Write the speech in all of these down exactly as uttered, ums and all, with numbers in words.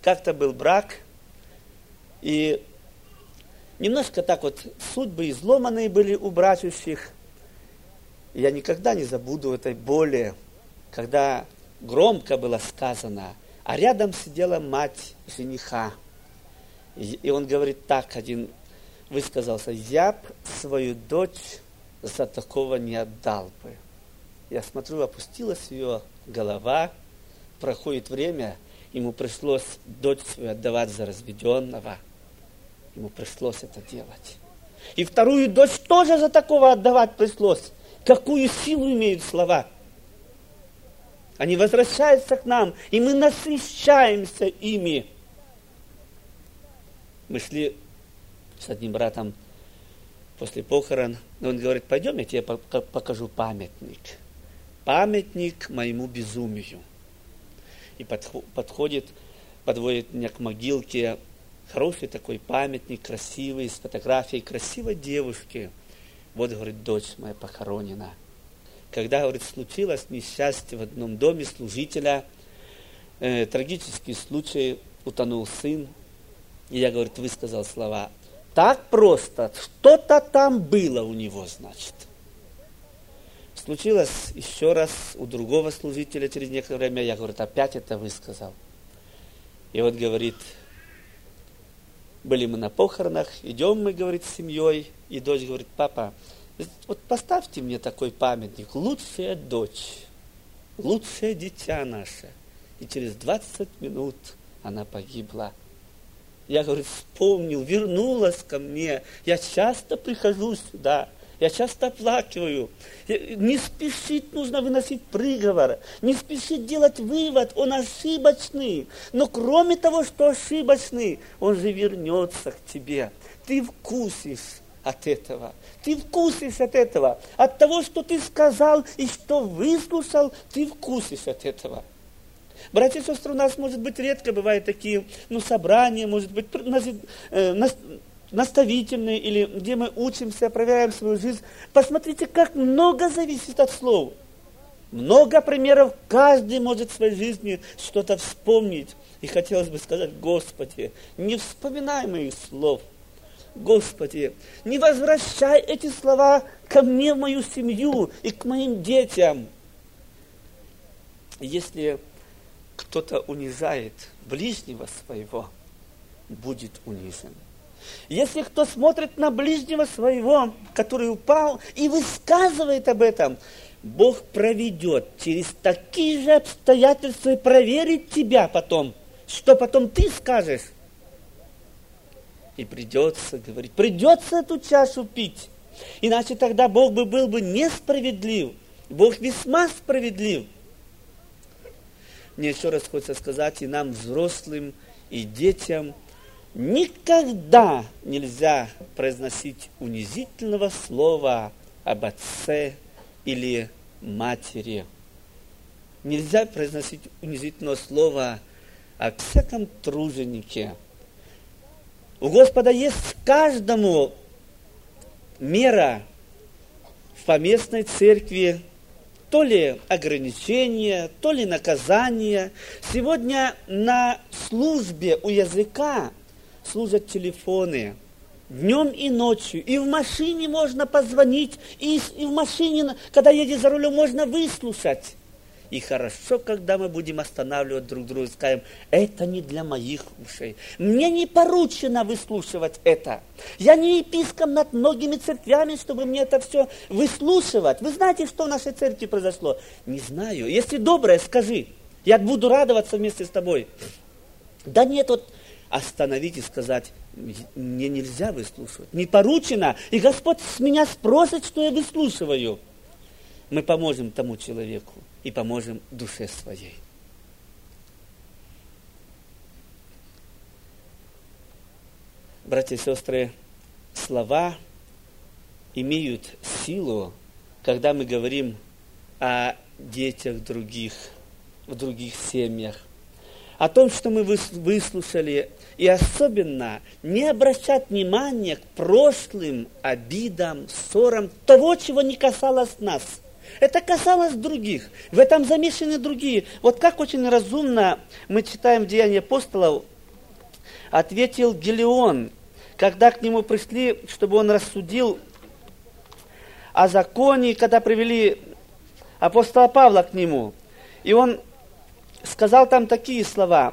как-то был брак, и немножко так вот судьбы изломанные были у братьев. Я никогда не забуду этой боли, когда громко было сказано, а рядом сидела мать жениха. И он говорит так, один высказался: я б свою дочь за такого не отдал бы. Я смотрю, опустилась ее голова, проходит время, ему пришлось дочь свою отдавать за разведенного. Ему пришлось это делать. И вторую дочь тоже за такого отдавать пришлось. Какую силу имеют слова? Они возвращаются к нам, и мы насыщаемся ими. Мы шли с одним братом после похорон, и он говорит: пойдем, я тебе покажу памятник. Памятник моему безумию. И подходит, подводит меня к могилке. Хороший такой памятник, красивый, с фотографией красивой девушки. Вот, говорит, дочь моя похоронена. Когда, говорит, случилось несчастье в одном доме служителя, э, трагический случай, утонул сын. И я, говорит, высказал слова: так просто, что-то там было у него, значит. Случилось еще раз у другого служителя через некоторое время, я, говорит, опять это высказал. И вот, говорит, были мы на похоронах, идем мы, говорит, с семьей, и дочь говорит: папа, вот поставьте мне такой памятник, лучшая дочь, лучшее дитя наше. И через двадцать минут она погибла. Я, говорит, вспомнил, вернулась ко мне. Я часто прихожу сюда, я часто оплакиваю. Не спешить нужно выносить приговор, не спешить делать вывод, он ошибочный. Но кроме того, что ошибочный, он же вернется к тебе. Ты вкусишь от этого. Ты вкусишь от этого. От того, что ты сказал и что выслушал, ты вкусишь от этого. Братья и сестры, у нас, может быть, редко бывают такие, ну, собрания, может быть, наставительные, или где мы учимся, проверяем свою жизнь. Посмотрите, как много зависит от слов. Много примеров, каждый может в своей жизни что-то вспомнить. И хотелось бы сказать: Господи, не вспоминай моих слов. Господи, не возвращай эти слова ко мне, в мою семью и к моим детям. Если кто-то унижает ближнего своего, будет унижен. Если кто смотрит на ближнего своего, который упал, и высказывает об этом, Бог проведет через такие же обстоятельства и проверит тебя потом, что потом ты скажешь. И придется говорить, придется эту чашу пить. Иначе тогда Бог бы был бы несправедлив. Бог весьма справедлив. Мне еще раз хочется сказать и нам, взрослым, и детям, никогда нельзя произносить унизительного слова об отце или матери. Нельзя произносить унизительного слова о всяком труженике. У Господа есть каждому мера в поместной церкви, то ли ограничения, то ли наказания. Сегодня на службе у языка служат телефоны днем и ночью. И в машине можно позвонить, и, и в машине, когда едешь за рулем, можно выслушать. И хорошо, когда мы будем останавливать друг друга и скажем: это не для моих ушей. Мне не поручено выслушивать это. Я не епископ над многими церквями, чтобы мне это все выслушивать. Вы знаете, что в нашей церкви произошло? Не знаю. Если доброе, скажи. Я буду радоваться вместе с тобой. Да нет, вот остановить и сказать: мне нельзя выслушивать. Не поручено. И Господь с меня спросит, что я выслушиваю. Мы поможем тому человеку и поможем душе своей. Братья и сестры, слова имеют силу, когда мы говорим о детях других, в других семьях, о том, что мы выслушали, и особенно не обращать внимания к прошлым обидам, ссорам, того, чего не касалось нас. Это касалось других. В этом замешаны другие. Вот как очень разумно мы читаем в Деяниях апостолов, ответил Гелион, когда к нему пришли, чтобы он рассудил о законе, когда привели апостола Павла к нему. И он сказал там такие слова: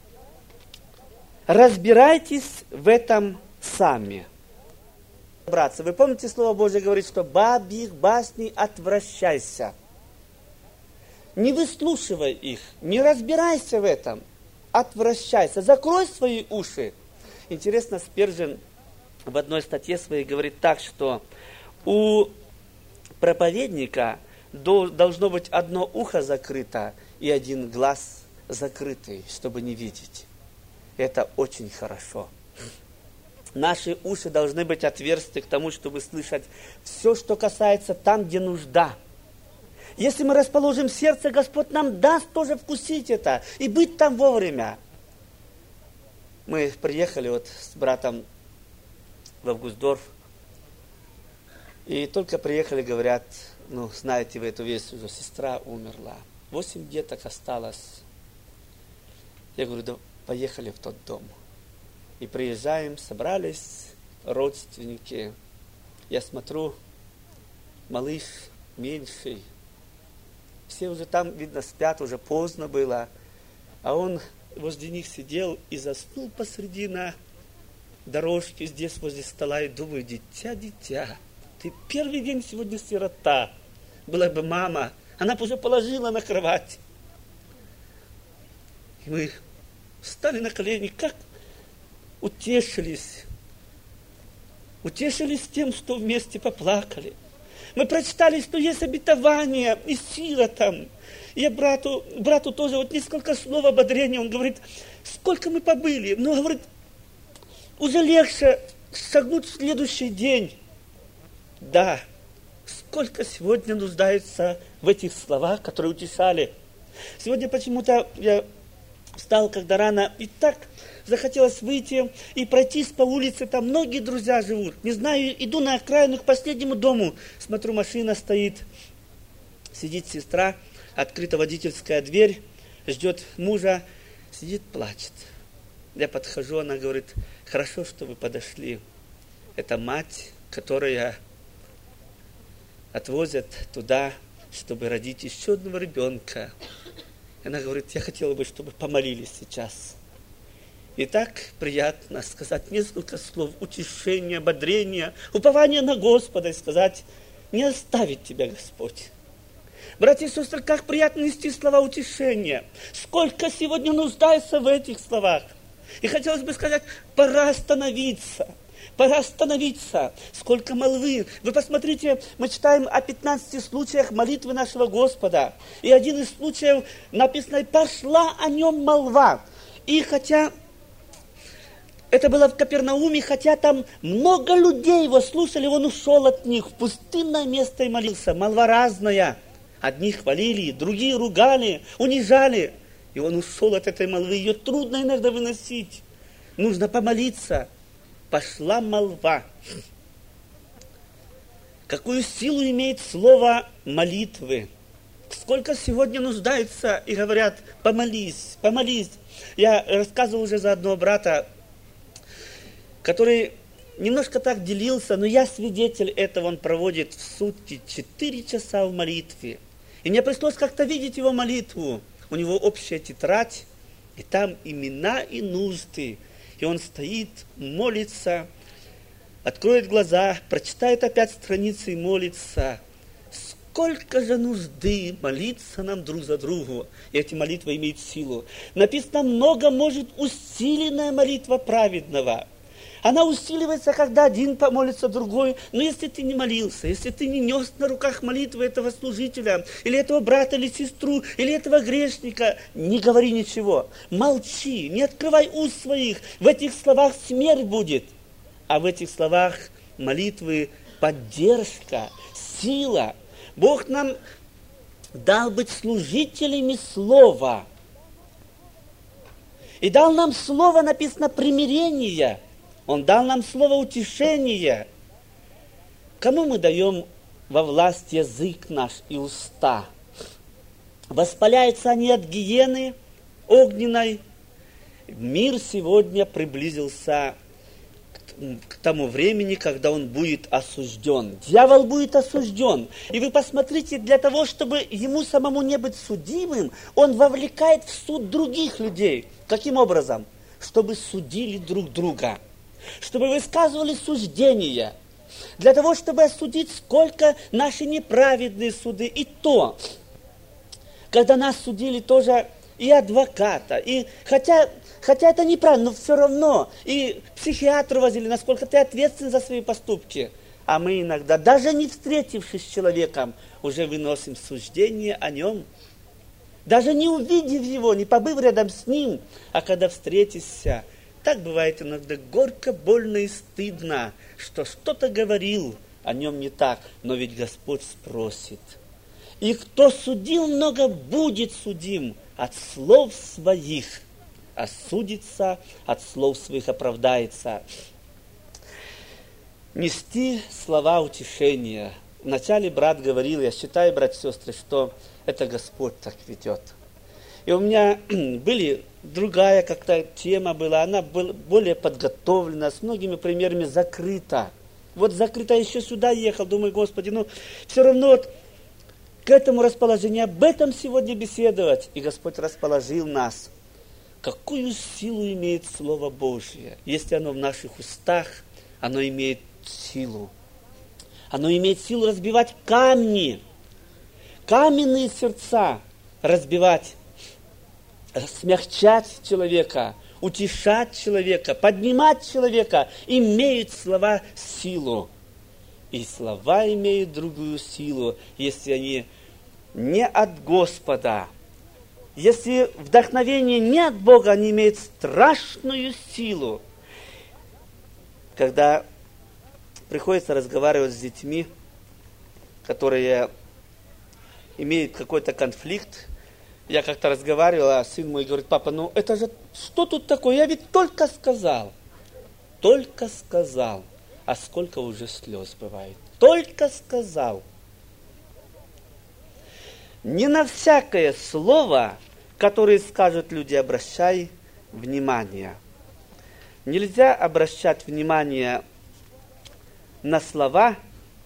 «Разбирайтесь в этом сами». Братцы, вы помните, Слово Божье говорит, что бабьих басней отвращайся. Не выслушивай их, не разбирайся в этом, отвращайся, закрой свои уши. Интересно, Спержен в одной статье своей говорит так, что у проповедника должно быть одно ухо закрыто и один глаз закрытый, чтобы не видеть. Это очень хорошо. Наши уши должны быть отверсты к тому, чтобы слышать все, что касается там, где нужда. Если мы расположим сердце, Господь нам даст тоже вкусить это и быть там вовремя. Мы приехали вот с братом в Августдорф, и только приехали, говорят, ну, знаете вы эту весть, уже сестра умерла, восемь деток осталось. Я говорю, да поехали в тот дом. И приезжаем, собрались родственники. Я смотрю, малыш меньший. Все уже там, видно, спят, уже поздно было. А он возле них сидел и заснул посреди на дорожке здесь возле стола. И думаю, дитя, дитя, ты первый день сегодня сирота. Была бы мама, она бы уже положила на кровать. И мы встали на колени, как утешились. Утешились тем, что вместе поплакали. Мы прочитали, что есть обетование и сила там. Я брату, брату тоже вот несколько слов ободрения. Он говорит, сколько мы побыли. Но, говорит, уже легче шагнуть в следующий день. Да, сколько сегодня нуждается в этих словах, которые утешали. Сегодня почему-то я встал, когда рано, и так захотелось выйти и пройтись по улице, там многие друзья живут. Не знаю, иду на окраину к последнему дому, смотрю, машина стоит, сидит сестра, открыта водительская дверь, ждет мужа, сидит, плачет. Я подхожу, она говорит, хорошо, что вы подошли. Это мать, которая отвозят туда, чтобы родить еще одного ребенка. Она говорит, я хотела бы, чтобы помолились сейчас. И так приятно сказать несколько слов утешения, ободрения, упования на Господа и сказать, не оставит тебя Господь. Братья и сестры, как приятно нести слова утешения. Сколько сегодня нуждается в этих словах. И хотелось бы сказать, пора остановиться. Пора остановиться. Сколько молвы. Вы посмотрите, мы читаем о пятнадцати случаях молитвы нашего Господа. И один из случаев написано, пошла о нем молва. И хотя это было в Капернауме, хотя там много людей его слушали, он ушел от них в пустынное место и молился. Молва разная. Одни хвалили, другие ругали, унижали. И он ушел от этой молвы. Ее трудно иногда выносить. Нужно помолиться. Пошла молва. Какую силу имеет слово молитвы? Сколько сегодня нуждаются и говорят, помолись, помолись. Я рассказывал уже за одного брата, который немножко так делился, но я свидетель этого, он проводит в сутки четыре часа в молитве. И мне пришлось как-то видеть его молитву. У него общая тетрадь, и там имена и нужды. И он стоит, молится, откроет глаза, прочитает опять страницы и молится. Сколько же нужды молиться нам друг за другу. И эти молитвы имеют силу. Написано, много может усиленная молитва праведного. Она усиливается, когда один помолится, другой. Но если ты не молился, если ты не нес на руках молитвы этого служителя, или этого брата, или сестру, или этого грешника, не говори ничего. Молчи, не открывай уст своих. В этих словах смерть будет. А в этих словах молитвы поддержка, сила. Бог нам дал быть служителями слова. И дал нам слово, написано, примирение. Он дал нам слово утешения. Кому мы даем во власть язык наш и уста? Воспаляются они от гиены огненной. Мир сегодня приблизился к тому времени, когда он будет осужден. Дьявол будет осужден. И вы посмотрите, для того, чтобы ему самому не быть судимым, он вовлекает в суд других людей. Каким образом? Чтобы судили друг друга. Чтобы высказывали суждения. Для того, чтобы осудить, сколько наши неправедные суды. И то, когда нас судили тоже и адвоката, и хотя... Хотя это неправильно, но все равно. И психиатру возили, насколько ты ответственен за свои поступки. А мы иногда, даже не встретившись с человеком, уже выносим суждение о нем. Даже не увидев его, не побыв рядом с ним. А когда встретишься, так бывает иногда горько, больно и стыдно, что что-то говорил о нем не так. Но ведь Господь спросит. И кто судил много, будет судим от слов своих. Осудится, от слов своих оправдается. Нести слова утешения. Вначале брат говорил, я считаю, братья и сестры, что это Господь так ведет. И у меня были другая как-то тема была, она была более подготовлена, с многими примерами закрыта. Вот закрыта, еще сюда ехал, думаю, Господи, ну все равно вот к этому расположению, об этом сегодня беседовать. И Господь расположил нас. Какую силу имеет Слово Божье? Если оно в наших устах, оно имеет силу. Оно имеет силу разбивать камни, каменные сердца разбивать, смягчать человека, утешать человека, поднимать человека. Имеют слова силу. И слова имеют другую силу, если они не от Господа. Если вдохновение не от Бога, они имеют страшную силу. Когда приходится разговаривать с детьми, которые имеют какой-то конфликт, я как-то разговаривал, а сын мой говорит, папа, ну это же, что тут такое? Я ведь только сказал. Только сказал. А сколько уже слез бывает. Только сказал. Не на всякое слово, которое скажут люди, обращай внимание. Нельзя обращать внимание на слова,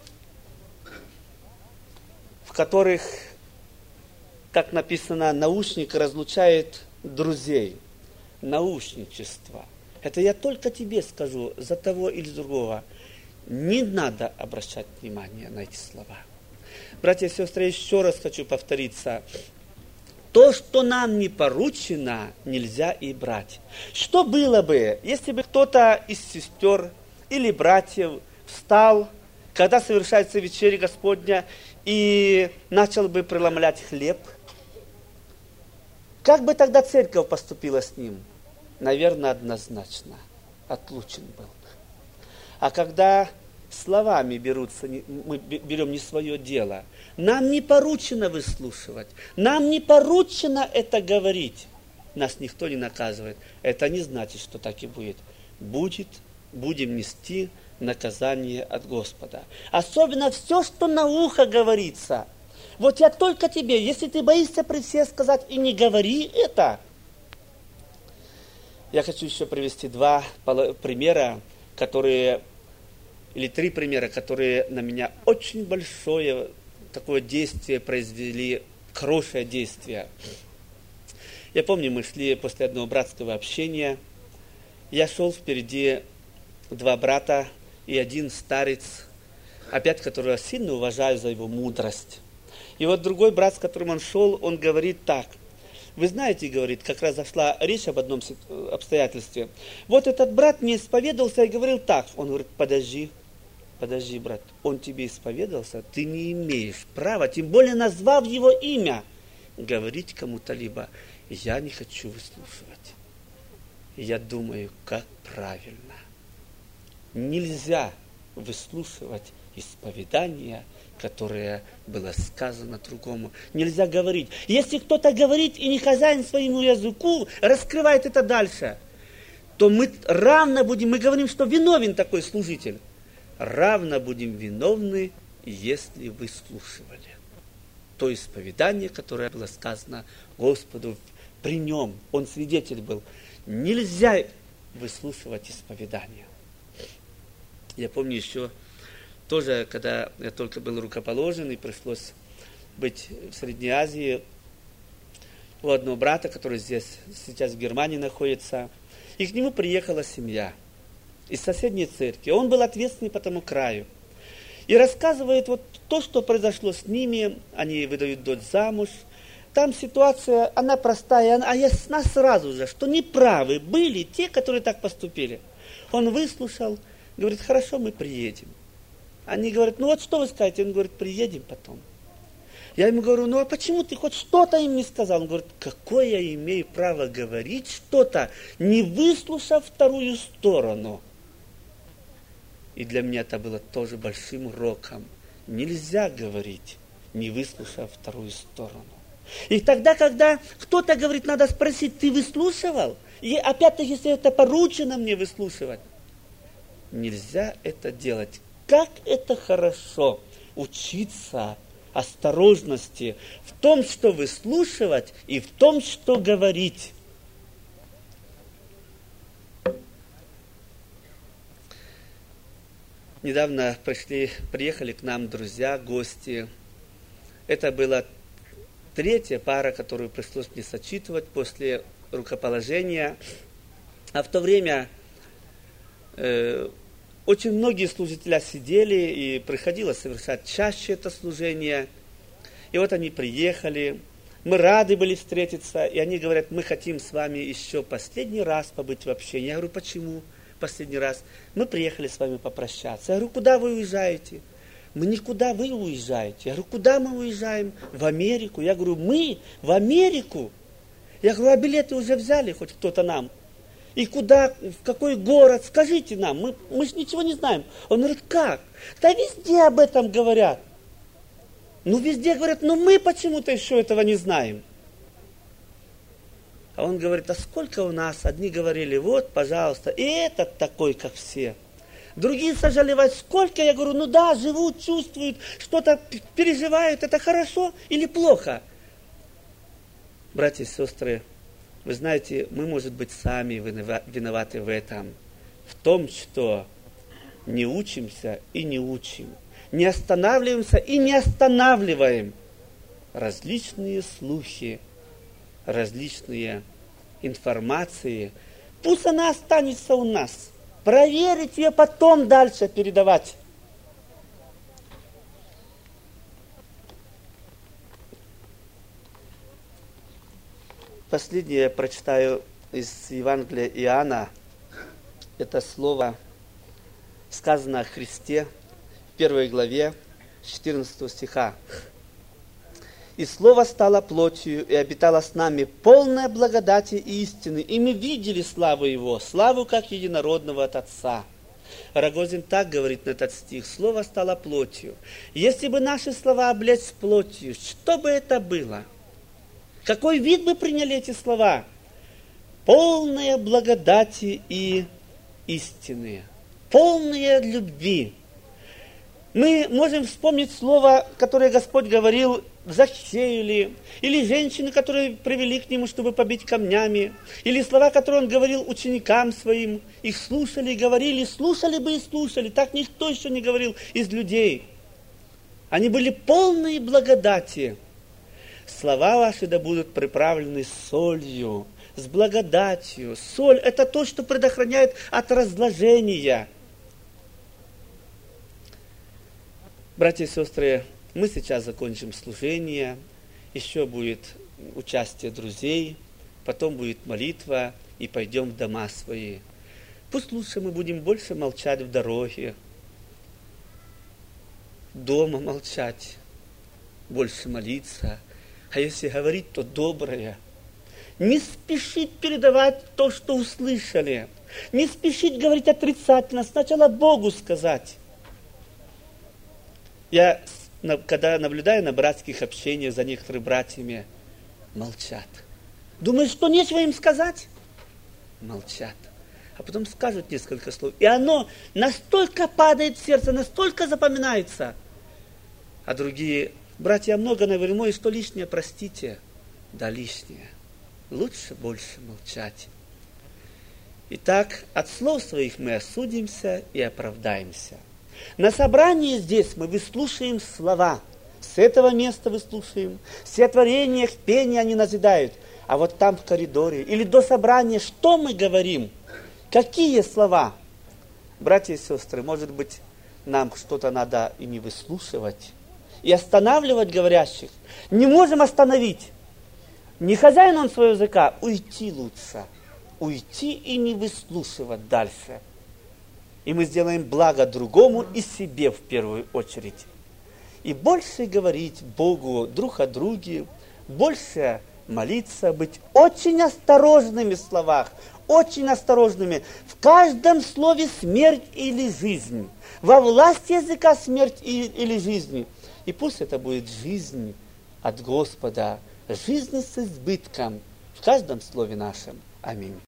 в которых, как написано, наушник разлучает друзей. Наушничество. Это я только тебе скажу, за того или другого. Не надо обращать внимание на эти слова. Братья и сестры, еще раз хочу повториться. То, что нам не поручено, нельзя и брать. Что было бы, если бы кто-то из сестер или братьев встал, когда совершается вечеря Господня, и начал бы преломлять хлеб? Как бы тогда церковь поступила с ним? Наверное, однозначно. Отлучен был. А когда словами берутся, мы берем не свое дело, нам не поручено выслушивать, нам не поручено это говорить. Нас никто не наказывает. Это не значит, что так и будет. Будет, будем нести наказание от Господа. Особенно все, что на ухо говорится. Вот я только тебе, если ты боишься при всех сказать и не говори это. Я хочу еще привести два примера, которые, или три примера, которые на меня очень большое такое действие произвели, хорошее действие. Я помню, мы шли после одного братского общения. Я шел впереди два брата и один старец, опять которого я сильно уважаю за его мудрость. И вот другой брат, с которым он шел, он говорит так. Вы знаете, говорит, как раз зашла речь об одном обстоятельстве. Вот этот брат мне исповедовался и говорил так. Он говорит, подожди, подожди, брат, он тебе исповедовался, ты не имеешь права, тем более назвав его имя, говорить кому-то либо. Я не хочу выслушивать. Я думаю, как правильно. Нельзя выслушивать исповедание, которое было сказано другому. Нельзя говорить. Если кто-то говорит и не хозяин своему языку, раскрывает это дальше, то мы равно будем, мы говорим, что виновен такой служитель. Равно будем виновны, если выслушивали то исповедание, которое было сказано Господу при нем. Он свидетель был. нельзя выслушивать исповедание. Я помню еще, тоже, когда я только был рукоположен, и пришлось быть в Средней Азии, у одного брата, который здесь сейчас в Германии находится, и к нему приехала семья из соседней церкви. Он был ответственный по тому краю. И рассказывает вот то, что произошло с ними. Они выдают дочь замуж. Там ситуация, она простая, а ясна сразу же, что неправы были те, которые так поступили. Он выслушал, говорит, хорошо, мы приедем. Они говорят, ну вот что вы скажете? Он говорит, приедем потом. Я ему говорю, ну а почему ты хоть что-то им не сказал? Он говорит, какое я имею право говорить что-то, не выслушав вторую сторону? И для меня это было тоже большим уроком. Нельзя говорить, не выслушав вторую сторону. И тогда, когда кто-то говорит, надо спросить, ты выслушивал? И опять-таки, если это поручено мне выслушивать, нельзя это делать. Как это хорошо учиться осторожности в том, что выслушивать, и в том, что говорить. Недавно пришли, приехали к нам друзья, гости. Это была третья пара, которую пришлось мне сочитывать после рукоположения. А в то время э, очень многие служители сидели, и приходилось совершать чаще это служение. И вот они приехали, мы рады были встретиться, и они говорят, мы хотим с вами еще последний раз побыть в общении. Я говорю, почему последний раз? Мы приехали с вами попрощаться. Я говорю, куда вы уезжаете? Мы никуда, вы уезжаете. Я говорю, куда мы уезжаем? В Америку. Я говорю, мы в Америку? Я говорю, а билеты уже взяли хоть кто-то нам? И куда, в какой город, скажите нам, мы, мы же ничего не знаем. Он говорит, как? Да везде об этом говорят. Ну везде говорят, но мы почему-то еще этого не знаем. А он говорит, а сколько у нас? Одни говорили, вот, пожалуйста, и этот такой, как все. Другие сожалевают, сколько? Я говорю, ну да, живут, чувствуют, что-то переживают, это хорошо или плохо? Братья и сестры, вы знаете, мы, может быть, сами виноваты в этом. В том, что не учимся и не учим. Не останавливаемся и не останавливаем. Различные слухи, различные информации. Пусть она останется у нас. Проверить ее, потом дальше передавать. Последнее я прочитаю из Евангелия Иоанна. Это слово, сказано о Христе в первой главе четырнадцатого стиха. «И Слово стало плотью и обитало с нами, полное благодати и истины, и мы видели славу Его, славу как единородного от Отца». Рогозин так говорит на этот стих: «Слово стало плотью». Если бы наши слова облечь плотью, что бы это было? Какой вид бы приняли эти слова? Полные благодати и истины, полные любви. Мы можем вспомнить слово, которое Господь говорил Захею, или, или женщины, которые привели к Нему, чтобы побить камнями, или слова, которые Он говорил ученикам Своим. Их слушали и говорили, слушали бы и слушали. Так никто еще не говорил из людей. Они были полные благодати. Слова ваши да будут приправлены солью, с благодатью. Соль – это то, что предохраняет от разложения. Братья и сестры, мы сейчас закончим служение, еще будет участие друзей, потом будет молитва, и пойдем в дома свои. Пусть лучше мы будем больше молчать в дороге, дома молчать, больше молиться. А если говорить, то доброе. Не спешить передавать то, что услышали. Не спешить говорить отрицательно. Сначала Богу сказать. Я, когда наблюдаю на братских общениях за некоторыми братьями, молчат. Думаешь, что нечего им сказать? Молчат. А потом скажут несколько слов. И оно настолько падает в сердце, настолько запоминается. А другие: братья, я много наговорил, и что лишнее, простите. Да, лишнее. Лучше больше молчать. Итак, от слов своих мы осудимся и оправдаемся. На собрании здесь мы выслушаем слова. С этого места выслушаем. Все творения, их пение они назидают. А вот там в коридоре или до собрания, что мы говорим? Какие слова? Братья и сестры, может быть, нам что-то надо и не выслушивать, и останавливать говорящих. Не можем остановить. Не хозяин он своего языка, уйти лучше. Уйти и не выслушивать дальше. И мы сделаем благо другому и себе в первую очередь. И больше говорить Богу друг о друге, больше молиться, быть очень осторожными в словах, очень осторожными. В каждом слове смерть или жизнь. Во власти языка смерть или жизнь. И пусть это будет жизнь от Господа, жизнь с избытком в каждом слове нашем. Аминь.